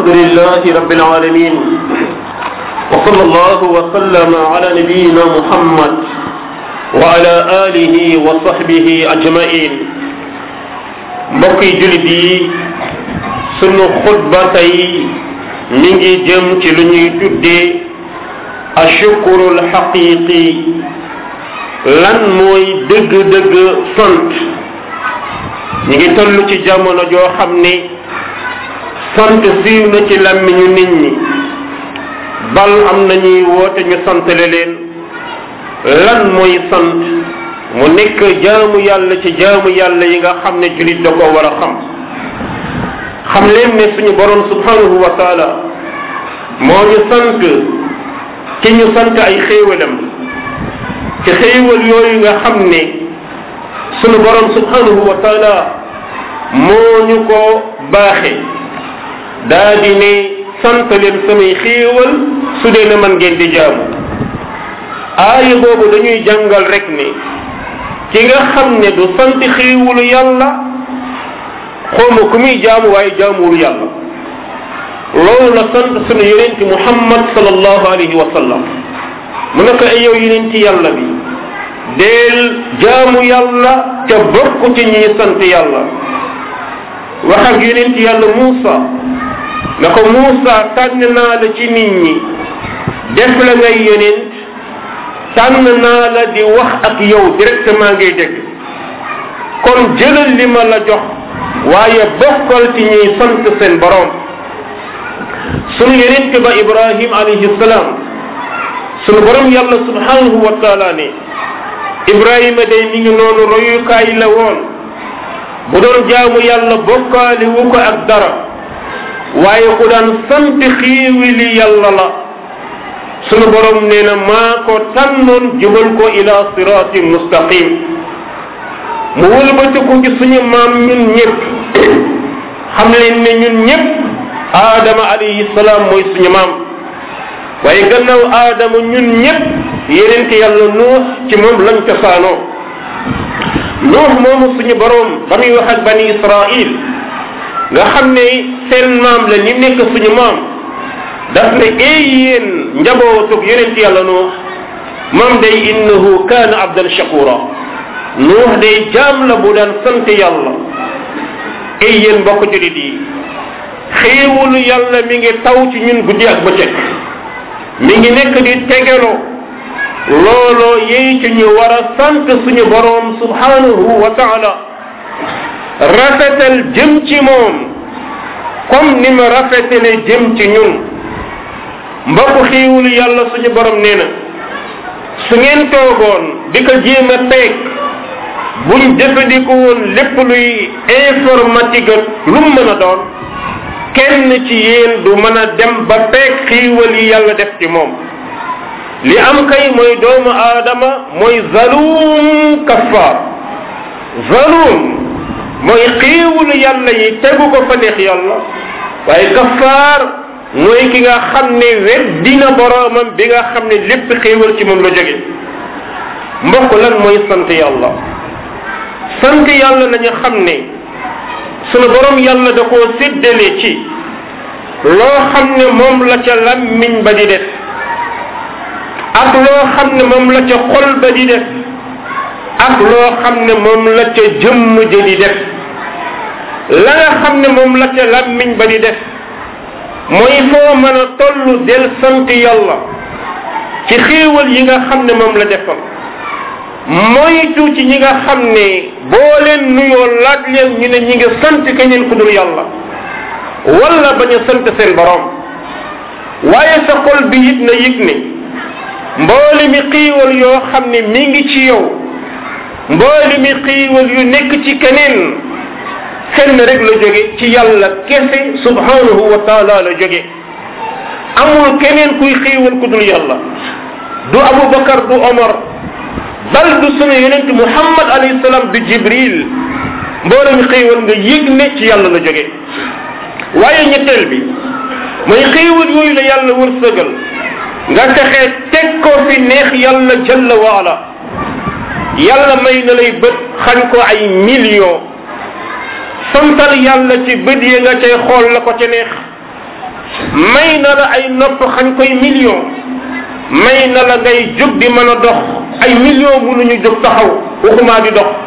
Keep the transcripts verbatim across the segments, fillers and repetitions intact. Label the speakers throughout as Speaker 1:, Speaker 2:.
Speaker 1: الحمد لله رب العالمين وصلى الله وسلم على نبينا محمد وعلى آله وصحبه أجمعين mbokki julit yi sunu xutba tey mi ngi jëm ci lu ñuy tuddee ashukurul xaqiqi lan mooy dëgg-dëgg sant ñi ngi toll ci jamono joo xam ni sant siiw na ci làmmiñu nit ñi bal am na ñuy woote ñu santale leen lan mooy sant mu nekk jaamu yàlla ci jaamu yàlla yi nga xam ne julit da ko war a xam xam leen ne suñu borom subhanahu wa taala moo ñu sant ci ñu sant ay xéewalam ci xéewal yooyu nga xam ne suñu borom subhanahu wa taala moo ñu ko baaxe daa di ne sant leen samay xéewal su dee ne man ngeen di jaamu aaya boobu dañuy jàngal rek ne ki nga xam ne du sant xéewalu yàlla xawma ku muy jaamu waaye jaamuwul yàlla loolu la sant sunu yonent muhammad sallallahu alayhi wa sallam mu ne ko ay yow yonent yàlla bi deel jaamu yàlla te bokk ci ñi sant yàlla wax ak yonent yàlla Muusa ne ko Muusa tànn naa la ci nit ñi def la ngay yonent tànn naa la di wax ak yow directement ngay dégg kon jëlal li ma la jox waaye bokkal ci ñuy sant seen borom sunu yonent ba Ibrahim alayhi salaam sunu borom yàlla subhanahu wa taala ne Ibrahima day mi ngi noonu royukaay la woon bu doon jaamu yàlla bokkaali wu ko ak dara waaye ku daan sant xiiwili yàlla la sunu borom nee na maa ko tànnoon jubal ko ila siratin mustaqim mu wëlbatiku ci suñu maam ñun ñëpp xam leen ne ñun ñëpp aadama alayhi salaam mooy suñu maam waaye gannaaw aadama ñun ñëpp yeneen ki yàlla nuux ci moom lañ cosaanoo nuux moomu suñu borom ba muy wax ak bani israil nga xam ne seen maam la ni nekk suñu maam daf ne ay yéen njabootug yeneen yàlla nuux moom day innahu kaana abdan shakura nuux day jaam la bu daan sant yàlla ay yéen mbokk julit yi xéewalu yàlla mi ngi taw ci ñun guddi ak bëccëg mi ngi nekk di tegeloo looloo yey ci ñu war a sant suñu boroom subhanahu wa taala rafetal jëm ci moom comme ni ma rafetale jëm ci ñun mbokk xéewalu yàlla suñu borom nee na su ngeen toogoon di ko jéem a teeg buñ jëfandikoo woon lépp luy informatique lu mu mën a doon kenn ci yéen du mën a dem ba peeg xéewal yi yàlla def ci moom li am kay mooy doomu aadama mooy zalum kaffaar zalum mooy xéewalu yàlla yi tegu ko fa neex yàlla waaye kaffaar mooy ki nga xam ne weddina boroomam bi nga xam ne lépp xéewal ci moom la jóge mbokk lan mooy sant yàlla sant yàlla nañu xam ne sunu borom yàlla da koo séddale ci loo xam ne moom la ca làmmiñ ba di def ak loo xam ne moom la ca xol ba di def ak loo xam ne moom la ca jëmm ja di def la nga xam ne moom la ca làmmiñ ba di def mooy foo mën a tollu del sant yàlla ci xéewal yi nga xam ne moom la defal moytu ci ñi nga xam ne boo leen nuyoo laaj leen ñu ne ñi ngi sant keneen ku dul yàlla wala bañ a sant seen borom waaye sa xol bi it na yëg ne mboole mi xiiwal yoo xam ne mi ngi ci yow mboole mi xiiwal yu nekk ci keneen fenn rek la jóge ci yàlla kese subhanahu wa taala la jóge amul keneen kuy xiiwal ku dul yàlla du Abubakar du Omar bal du sunu yonent Muhammad alayhi salaam du Jibril mboolem xéewal nga yëg ne ci yàlla la jóge waaye ñetteel bi mooy xéewal yooyu la yàlla wërsëgal nga fexe teg ko fi neex yàlla jalla waala yàlla may na lay bët xañ ko ay millions santal yàlla ci bët yi nga cay xool la ko ca neex may na la ay nopp xañ koy million may na la ngay jóg di mën a dox ay million mënuñu jóg taxaw waxumaa di dox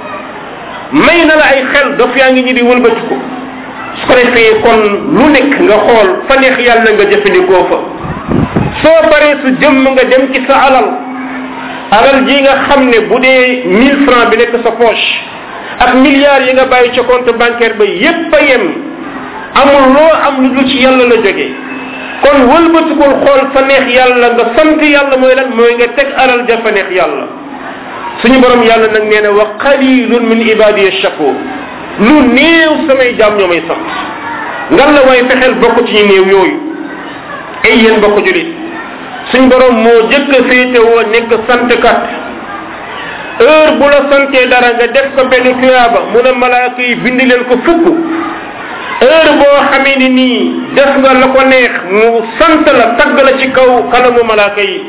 Speaker 1: may na la ay xel dof yaa ngi ñi di wëlbatiku su ko defee kon lu nekk nga xool fa neex yàlla nga jëfandikoo fa soo paree su jëmm nga dem ci sa alal alal ji nga xam ne bu dee mille francs bi nekk sa poche ak milliards yi nga bàyyi ca compte bancaire ba yépp a yem amul loo am lu dul ci yàlla la jógee kon wëlbatikul xool fa neex yàlla nga sant yàlla mooy lan mooy nga teg alal ja fa neex yàlla suñu borom yàlla nag nee na wa qalilun min ibadiya shakur lu néew samay jaam ñoo may sant ngan la waaye fexeel bokk ci ñu néew yooyu ay yéen bokk julit suñ borom moo jëkk a féete woo nekk santkat heure bu la santee dara nga def ko benn tuyaaba mu ne malaaka yi bind leen ko fukk heure boo xamee ni nii def nga la ko neex mu sant la tagg la ci kaw kanamu malaaka yi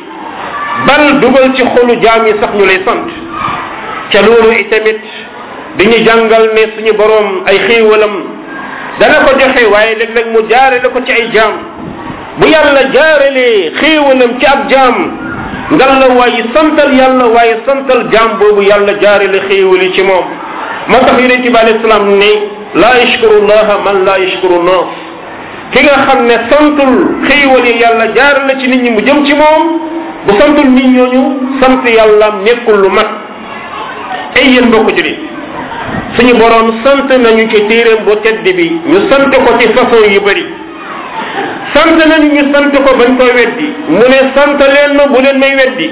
Speaker 1: bal dugal ci xolu jaam yi sax ñu lay sant ca loolu itamit dañuy jàngal ne suñu borom ay xéewalam dana ko joxe waaye léeg-léeg mu jaare la ko ci ay jaam bu yàlla jaaralee xéewalam ci ab jaam ngal la waaye santal yàlla waaye santal jaam boobu yàlla jaarale xéewali ci moom moo tax yonent bi alayhi salaam ne laa yashkuru llaha man laa yashkuru naas ki nga xam ne santul xéewal yi yàlla jaarale ci nit ñi mu jëm ci moom bu santul nit ñooñu sant yàlla nekkul lu mat ay yéen mbokk julit suñu borom sant nañu ci téeréem bu tedd bi ñu sant ko ci façon yu bëri sant nañu ñu sant ko bañ koy weddi mu ne sant leen ma bu leen may weddi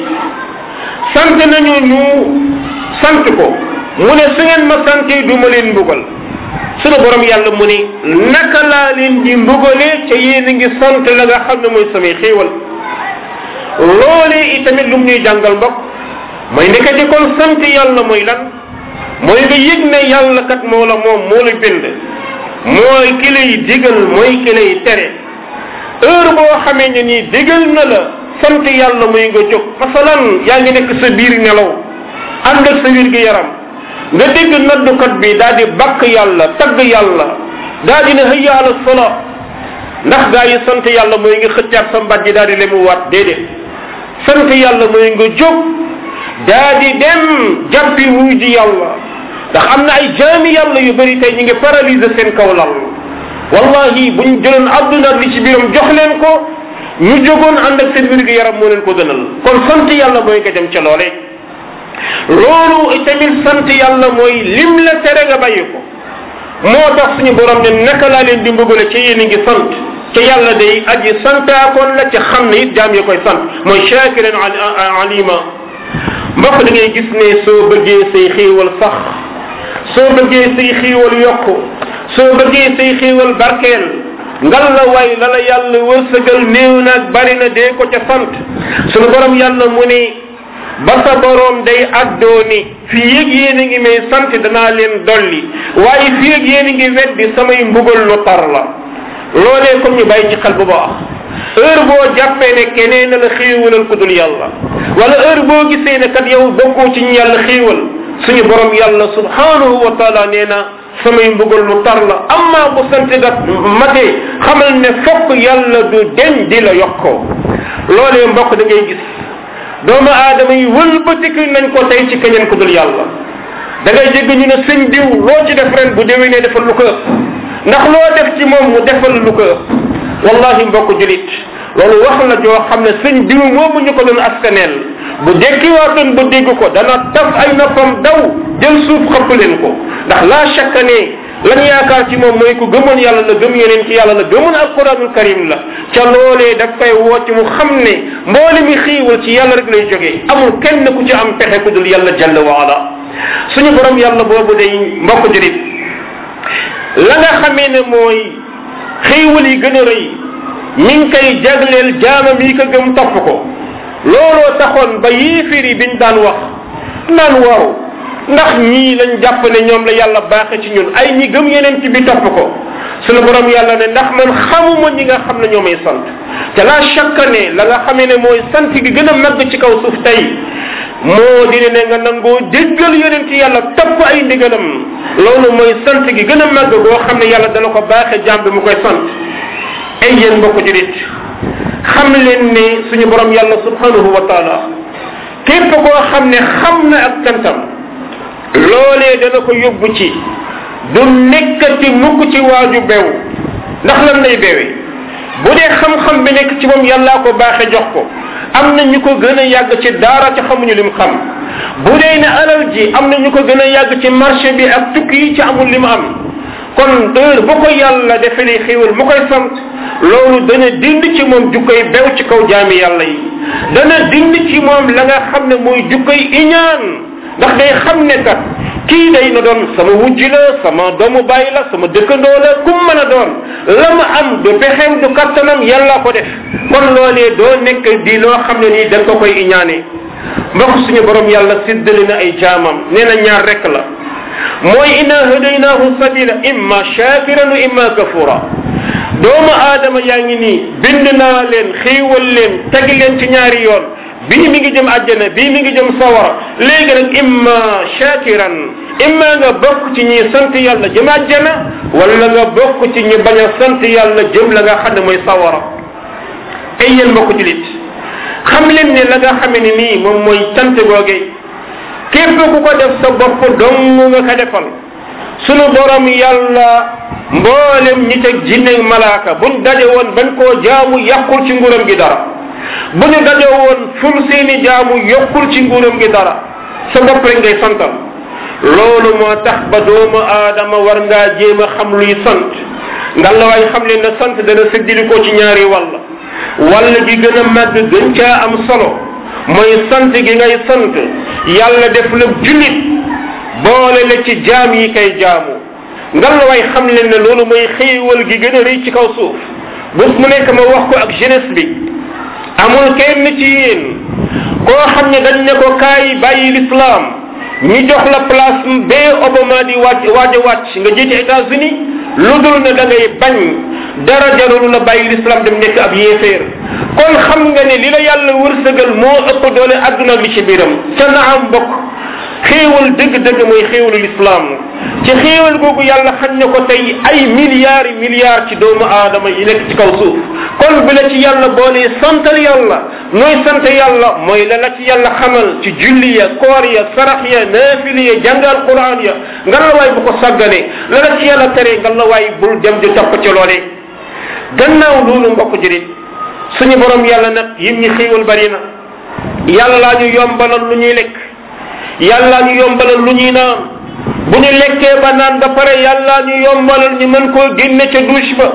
Speaker 1: sant nañu ñu sant ko mu ne su ngeen ma santee du ma leen mbugal suñu borom yàlla mu ne naka laa leen di mbugalee ca yéen a ngi sant la nga xam ne mooy samay xéewal loolee itamit lu mu ñuy jàngal mbokk mooy ndekete kon sant yàlla mooy lan mooy nga yëg ne yàlla kat moo la moom moo la bind mooy ki lay digal mooy ki lay tere heure boo xamee ne nii digal na la sant yàlla muy nga jóg masalan yaa ngi nekk sa biir nelaw ànd ak sa wér gi yaram nga dégg naddukat bi daal di bakk yàlla tagg yàlla daal di ne hayya ala sala ndax gaa yi sant yàlla mooy nga xëccaat sa mbat ji daal di lemu waat déedéet sant yàlla mooy nga jóg daal di dem jàppi wuy ji yàlla ndax am na ay jaami yàlla yu bëri tey ñu ngi paralyser seen kaw lal wallahi buñ jëloon adduna li ci biiram jox leen ko ñu jógoon ànd ak seen wér gi yaram moo leen ko gënal kon sant yàlla mooy nga dem ca loole loolu itamit sant yàlla mooy lim la tere nga bàyyi ko moo tax suñu borom ne naka laa leen di mbugale ca yéen a ngi sant ca yàlla day aji santaakoon la ca xam ne it jaam yi koy sant mooy shakiran alima mbokk da ngay gis ne soo bëggee say xéewal sax soo bëggee say xéewal yokku soo bëggee say xéewal barkeel ngal la waay la la yàlla wërsëgal néew naag bari na dee ko ca sant sunu borom yàlla mu ne ba sa borom day addoo ni fii yëg yéen a ngi may sant danaa leen dolli waaye fii yëg yéen a ngi weddi samay mbugal lu tar la loolee comme ñu bàyyi ci xel bu baax heure boo jàppee ne keneen la xéewalal ku dul yàlla wala heure boo gisee ne kat yow bokkoo ci ñu yàlla xéewal suñu borom yàlla subhanahu wa taala nee na samay mbugal lu tar la amma bu sant ga matee xamal ne fokk yàlla du deñ di la yokkoo loolee mbokk da ngay gis doomu aadama yi wëlbatiku nañ ko tey ci keneen ku dul yàlla da ngay jégg ñu ne sëñ diw loo ci def ren bu déwénee defal lu ko ëpp ndax loo def ci moom mu defal lu ko ëpp wallahi mbokk julit loolu wax la joo xam ne sëñ diw moomu ñu ko doon askaneel bu dekkiwaatoon ba dégg ko dana taf ay noppam daw jël suuf xëpp leen ko ndax laa shakka ne lañ yaakaar ci moom mooy ku gëmoon yàlla la gëm yeneen ci yàlla la gëmoon alquranul karim la ca loolee daf koy woote mu xam ne mboole mi xiiwal ci yàlla rek lay jógee amul kenn ku ci am pexe ku dul yàlla jalla wa ala suñu borom yàlla boobu day mbokk julit la nga xamee ne mooy xiiwal yi gën a rëy mi ngi koy jagleel jaamam yi ko gëm topp ko looloo taxoon ba yéeféer yi biñ daan wax naan waaw ndax ñii lañ jàpp ne ñoom la yàlla baaxe ci ñun ay ñi gëm yeneen ci bi topp ko sunu borom yàlla ne ndax man xamuma ñi nga xam ne ñoo may sant te la shakka ne la nga xamee ne mooy sant gi gën a màgg ci kaw suuf tey moo di ne nga nangoo déggal yeneen ci yàlla topp ay ndigalam loolu mooy sant gi gën a màgg boo xam ne yàlla dana ko baaxe jaam bi mu koy sant ay yéen mbokk julit xam leen ne suñu borom yàlla subhanahu wa taala képp koo xam ne xam na ak cantam loolee dana ko yóbbu ci du nekkati mukk ci waaju bew ndax lan lay beewee bu dee xam-xam bi nekk ci moom yàllaa ko baaxe jox ko am na ñu ko gën a yàgg ci daara ci xamuñu lim xam bu dee ne alal ji am na ñu ko gën a yàgg ci marché bi ak tukki yi ci amul lim am kon heure bu ko yàlla defalee xéewal mu koy sant loolu dana dind ci moom jukkoy bew ci kaw jaami yàlla yi dana dind ci moom la nga xam ne mooy jukkoy iñaan ndax day xam ne kat kii day na doon sama wujj la sama doomu bàyyi la sama dëkkandoo la kum mën a doon la ma am du pexeem du kattanam yàlla ko def kon loolee doo nekk di loo xam ne nii da nga ko koy iñaane mbokk suñu borom yàlla séddale na ay jaamam nee na ñaar rek la mooy inna hadaynaahu sabila imma shakiran wa imma kafura doomu aadama yaa ngi nii bind naa leen xiiwal leen tegi leen ci ñaari yoon bii mi ngi jëm àjjana bii mi ngi jëm sawara léegi nag imma shakiran imma nga bokk ci ñi sant yàlla jëm àjjana wala nga bokk ci ñi bañ a sant yàlla jëm la nga xam ne mooy sawara ay yéen mbokk julit xam leen ne la nga xamee ni nii moom mooy sant googe képp ku ko def sa bopp dong nga ko defal sunu borom yàlla mboolem nit ak jinne ak malaaka buñ daje woon bañ koo jaamu yàqul ci nguuram gi dara bu ñu daje woon ful seeni jaamu yokkul ci nguuram gi dara sa bopp rek ngay santal loolu moo tax ba doomu aadama war ngaa jéem a xam luy sant nga la waay xam leen ne sant dana séddili ko ci ñaari wàll wàll gi gën a màgg gën caa am solo mooy sant gi ngay sant yàlla def la jullit boole la ci jaam yi kay jaamu nga la waay xam leen ne loolu mooy xéewal gi gën a rëy ci kaw suuf bés mu nekk ma wax ko ak jeunesse bi amul kenn ci yéen koo xam ne dañ ne ko kaay bàyyi l'islam ñu jox la place bee Obama di wàcc waaj a wàcc nga jiite États-Unis lu dul ne da ngay bañ dara jarul la bàyyi l'islam dem nekk ab yéeféer kon xam nga ne li la yàlla wërsëgal moo ëpp doole adduna li ci biiram ca naam bokk xéewal dëgg-dëgg mooy xéewalu l'islam ci xéewal googu yàlla xam ne ko tey ay milliards milliards ci doomu aadama yi nekk ci kaw suuf kon bi la ci yàlla boolee santal yàlla nooy sant yàlla mooy la la ci yàlla xamal ci julli ya koor ya sarax ya naafili ya jàngal quran ya nga la waay bu ko sàggane la la ci yàlla tere nga la waay bul dem di topp ci loole gannaaw loolu mbokk jurit suñu borom yàlla nag yim ñi xéewal bari na yàlla laa ñu yombalal lu ñuy lekk yàlla ñu yombalal lu ñuy naan bu ñu lekkee ba naan ba pare yàlla ñu yombalal ñu mën koo génne ca douche ba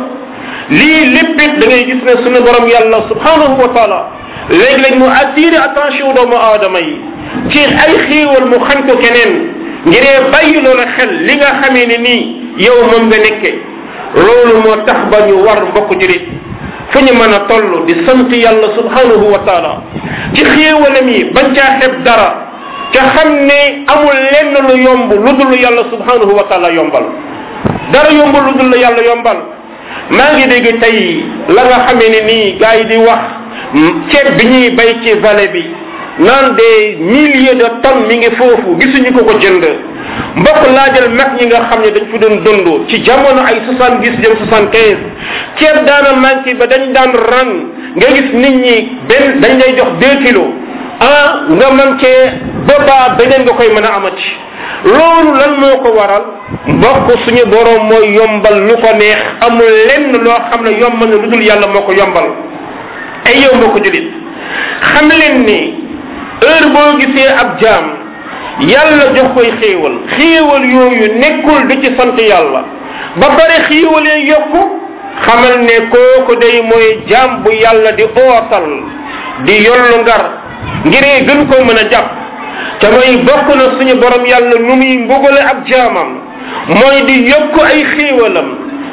Speaker 1: lii lépp it da ngay gis ne suñu borom yàlla subhanahu wa taala léeg-léeg mu attiré attention doomu aadama yi ci ay xéewal mu xañ ko keneen ngiree bàyyi loola xel li nga xamee ne nii yow moom nga nekkee loolu moo tax ba ñu war mbokk jurit fu ñu mën a toll di sant yàlla subhanahu wa taala ci xéewalam yi bañ caa xeb dara ca xam ne amul lenn lu yomb lu dul yàlla subhanahu wa taala yombal dara yomb lu dul yàlla yombal maa ngi dégg tey la nga xamee ne nii gars yi di wax ceeb bi ñuy bay ci vallée bi naan des milliers de tonnes mi ngi foofu gisuñu ko ko jënd mbokk laajal mag ñi nga xam ne dañ fi doon dund ci jamono ay soixante dix jëm soixante quinze ceeb daana manqué ba dañ daan ran nga gis nit ñi benn dañ lay jox deux kilos ah nga mën cee boobaa beneen nga koy mën a amati loolu lan moo ko waral mbokk suñu borom mooy yombal lu ko neex amul lenn loo xam ne yombal na lu dul yàlla moo ko yombal ay yow mbokk julit xam leen ni heure boo gisee ab jaam yàlla jox koy xéewal xéewal yooyu nekkul di ci sant yàlla ba pare xéewalee yokku xamal ne kooku day mooy jaam bu yàlla di ootal di yollu ngar ngiree gën koo mën a jàpp te mooy bokk na suñu borom yàlla nu muy mbugale ab jaamam mooy di yokk ay xéewalam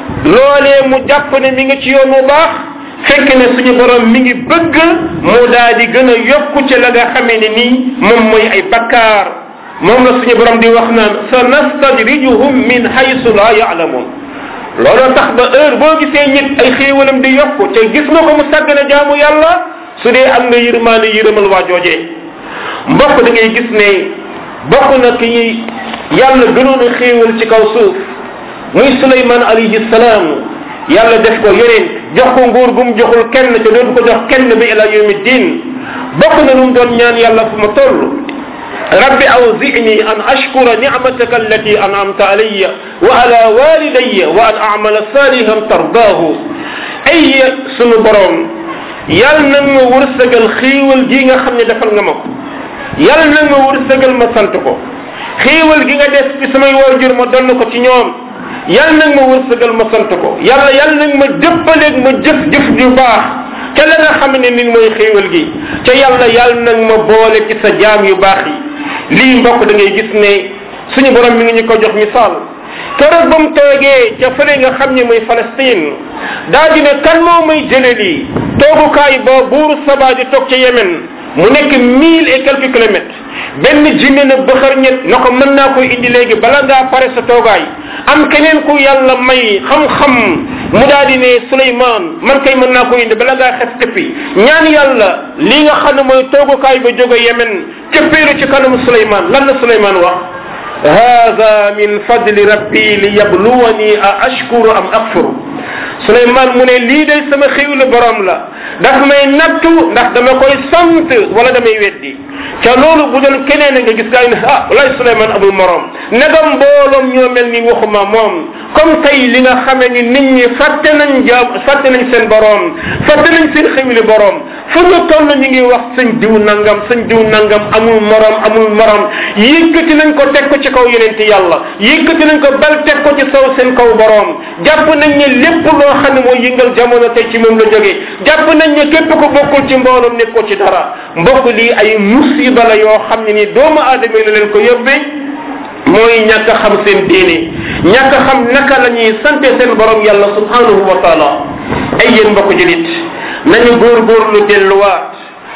Speaker 1: loolee mu jàpp ne mi ngi ci yoon bu baax fekk ne suñu borom mi ngi bëgg mu daal di gën a yokku ci la nga xamee ne nii moom mooy ay bakkaar moom la suñu borom di wax naan sa nastadrijuhum min haysu la ya'lamun looloo tax ba heure boo gisee nit ay xéewalam di yokku te gis nga ko mu sàggane jaamu yàlla su dee am nga yërmaane yërëmal waa joojee mbokk da ngay gis ne bokk na ki yàlla gënoon a xéewal ci kaw suuf muy Suleymaan alayhi salaam yàlla def ko yonent jox ko nguur gum joxul kenn te dootu ko jox kenn bi ila yawmi din bokk na lu mu doon ñaan yàlla fu ma toll rabbi awzi'ni an ashkura ni'mataka allati an'amta alayya wa ala walidayya wa an a'mala salihan tardaahu ay sunu borom yàlla nag ma wërsëgal xiiwal gi nga xam ne defal nga ma ko yàlla nag ma wërsëgal ma sant ko xiiwal gi nga def ci samay waajur ma donn ko ci ñoom yàlla nag ma wërsëgal ma sant ko yàlla yàlla nag ma jëppaleeg ma jëf jëf ju baax ca la nga xam ne ni mooy xiiwal gi ca yàlla yàlla nag ma boole ci sa jaam yu baax yi lii mbokk da ngay gis ne suñu borom mi ngi ñu ko jox misaal keroog ba mu toogee ca fële nga xam ne mooy Palestine daa di ne kan moo may jële lii toogukaay ba buuru Saba di toog ca Yemen mu nekk mille et quelques kilomètres benn jinne na bëxër ñett na ko mën naa koy indi léegi bala ngaa pare sa toogaay am keneen ku yàlla may xam-xam mu daal di ne Souleymane man kay mën naa koy indi bala ngaa xef tëppi ñaan yàlla li nga xam ne mooy toogukaay ba jóge Yemen cëppeelu ci kanamu Souleymane lan la Souleymane wax hada min fadli rabbi li yabluwani a ashkuru am akfuru Souleymane mu ne lii day sama xiwlu borom la daf may nattu ndax dama koy sant wala damay weddi ca loolu bu doon keneen nga gis gaa yi ne ah walaay Souleymane amul morom negam mbooloom ñoo mel ni waxuma moom comme tey li nga xamee ni nit ñi fàtte nañ jaam fàtte nañ seen borom fàtte nañ seen xiwli borom fu ñu toll ñu ngi wax sëñ diw nangam sëñ diw nangam amul morom amul morom yëkkati nañ ko teg ko ci kaw yonenti yàlla yëkkati nañ ko bal teg ko ci saw seen kaw borom jàpp nañ ne lépp loo xam ne mooy yëngal jamono tey ci moom la jógee jàpp nañ ne képp ko bokkul ci mbooloom nekk ko ci dara mbokk lii ay musiba la yoo xam ne ni doomu aadama yi la leen ko yóbbee mooy ñàkk a xam seen diine ñàkk a xam naka la ñuy sante seen borom yàlla subhanahu wa taala ay yéen mbokk julit nañu góorgóorlu delluwaat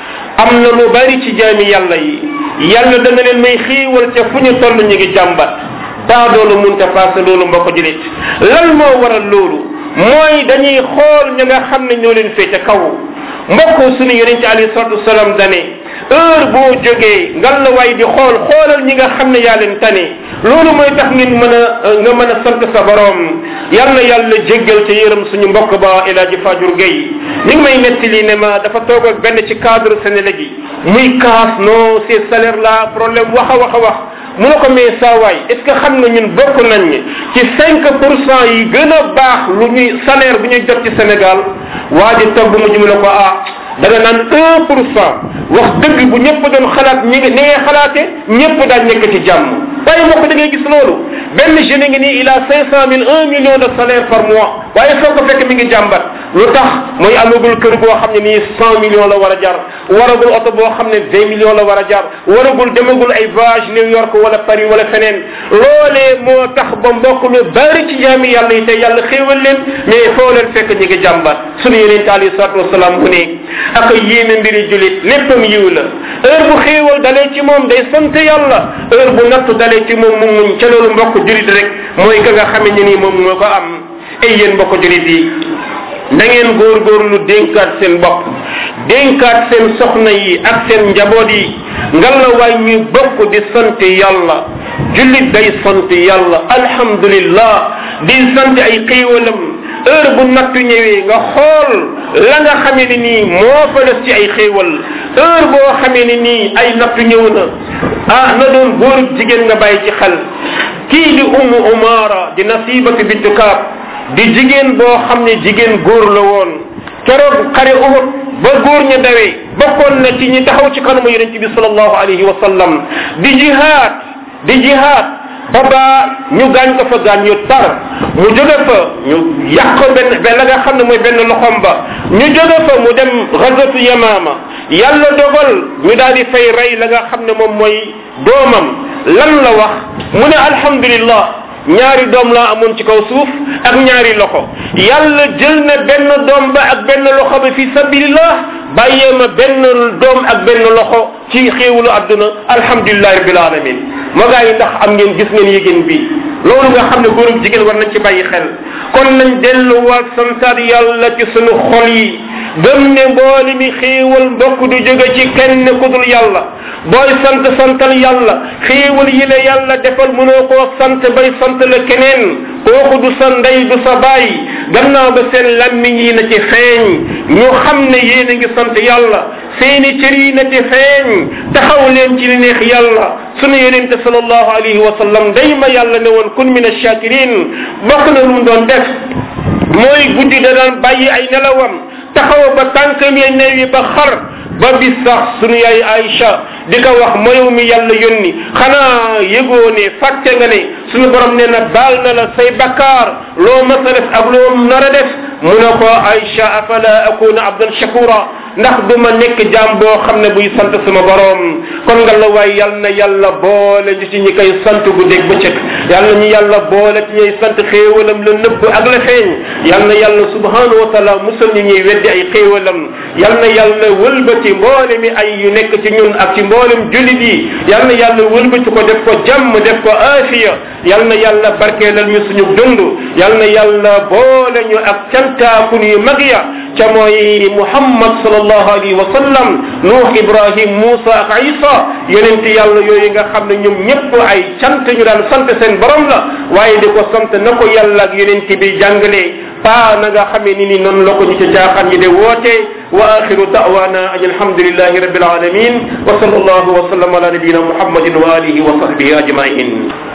Speaker 1: am na lu bari ci jaami yàlla yi yàlla dana leen may xiiwal ca fu ñu toll ñu ngi jàmbat taa loolu munta passé loolu mbokk julit lan moo waral loolu mooy dañuy xool ña nga xam ne ñoo leen féete kaw mbokk suñu yonente alayhi salatu wasalaam dane heure boo jógee ngal la waay di xool xoolal ñi nga xam ne yaa leen tane loolu mooy tax ngeen mën a nga mën a sant sa borom yal na yàlla jéggal te yërëm suñu mbokk ba El Hadji Fadiouur Gueye mi ngi may nettali ne ma dafa toog ak benn ci cadre Sénégal gi muy kaas non ces salaires là problème wax a wax a wax mu ne ko mais saa waay est ce que xam nga ñun bokk nañ ci cinq pour cent yi gën a baax lu ñuy salaire bu ñuy jot ci Sénégal waa ji toog bu mujj mu ne ko ah da nga naan un pour cent wax dëgg bu ñëpp doon xalaat ñi ni ngay xalaate ñëpp daal nekk ci jàmm waaye mbokk da ngay gis loolu benn jeune ngi nii il a cinq cent mille un million de salaire par mois waaye soo ko fekk mi ngi jàmbat lu tax mooy amagul kër boo xam ne nii cent millions la war a jar waragul oto boo xam ne vingt millions la war a jar waragul demagul ay voyage New York wala Paris wala feneen loolee moo tax ba mbokk lu bari ci jaami yàlla yi te yàlla xéewal leen mais foo leen fekk ñi ngi jàmbat sunu yonente alayhi salatu wasalaam bu ne ak yéene mbiri julit léppam yiw la heure bu xéewal dalee ci moom day sant yàlla heure bu natt dalee ci moom mu muñ ca loolu mbokk julit rek mooy ka nga xame ne nii moom moo ko am ay yéen mbokk julit yi na ngeen góorgóorlu dénkaat seen bopp dénkaat seen soxna yi ak seen njaboot yi ngal la waay ñu bokk di sant yàlla jullit day sant yàlla alhamdulillah di sant ay xéewalam heure bu nattu ñëwee nga xool la nga xamee ni nii moo fa def ci ay xéewal heure boo xamee ni nii ay nattu ñëw na ah na doon góor jigéen nga bàyyi ci xel kii di ummu umaara di nasibatu bintu kaab di jigéen boo xam ne jigéen góor la woon keroog xare Uhud ba góor ña dawee bokkoon na ci ñi taxaw ci kanamu yonente bi sallallahu alayhi wa sallam di jihaad di jihaad baba ñu gaañ ko fa gaañ yu tar mu jóge fa ñu yàq benn benn la nga xam ne mooy benn loxom ba ñu jóge fa mu dem gazatu yamaama yàlla dogal ñu daal di fay rey la nga xam ne moom mooy doomam lan la wax mu ne alhamdulillah ñaari doom laa amoon ci kaw suuf ak ñaari loxo yàlla jël na benn doom ba ak benn loxo ba fi sabilillah bàyyee ma benn doom ak benn loxo ci xéewulu adduna alhamdulillahi rabbil alamin ma gaa yi ndax am ngeen gis ngeen yégéen bi loolu nga xam ne góor ak jigéen war nañ ci bàyyi xel kon nañ delluwaat santaat yàlla ci sunu xol yi gëm ne mbooli mi xéewal mbokk du jóge ci kenn ku dul yàlla booy sant santal yàlla xéewal yi la yàlla defal mënoo koo sant bay sant la keneen kooku du sa ndey du sa baay gannaaw ba seen lammiñ yi na ci feeñ ñu xam ne yéen a ngi sant yàlla seeni cër yi na ci feeñ taxaw leen ci li neex yàlla sunu yonente sallallahu alayhi wa sallam day ma yàlla ne woon kun min ash-shakirin bokk na lu mu doon def mooy guddi da daan bàyyi ay nelawam taxaw ba tànkam ya neew yi ba xar ba bis sax sunu yaay Aïcha di ko wax moyow mi yàlla yónni xanaa yëgoo ne fàtte nga ne suñu borom nee na baal na la say bakkaar loo mas a def ak loo nar a def mu ne ko Aïcha afala akuna abdan shakura ndax du ma nekk jaam boo xam ne buy sant sama borom kon nga la waay yal na yàlla boole ñu ci ñi koy sant guddeeg bëccëg yal na ñu yàlla boole ci ñuy sant xéewalam la nëbb ak la feeñ yal na yàlla subhanahu wa taala musal ñu ñuy weddi ay xéewalam yal na yàlla wëlbati mboole mi ay yu nekk ci ñun ak ci mboolem jullit yi yal na yàlla wëlbati ko def ko jàmm def ko aafiya yal na yàlla barkeelal ñu suñu dund yal na yàlla boole ñu ak cantaakun yu mag ya ca mooy Muhammad sallallahu alayhi wa sallam Nuux Ibrahim Muusa ak Isa yonent yàlla yooyu nga xam ne ñoom ñëpp ay cant ñu daan sant seen borom la waaye di ko sant na ko yàlla ak yonent bi jàngalee pa na nga xamee ni ni noonu la ko ñu ca jaaxaan ñi de woote wa axiru da'wana an alhamdulillahi rabbil alamin wa sallallahu wa sallam ala nabiyyina muhammadin wa alihi wa sahbihi ajmain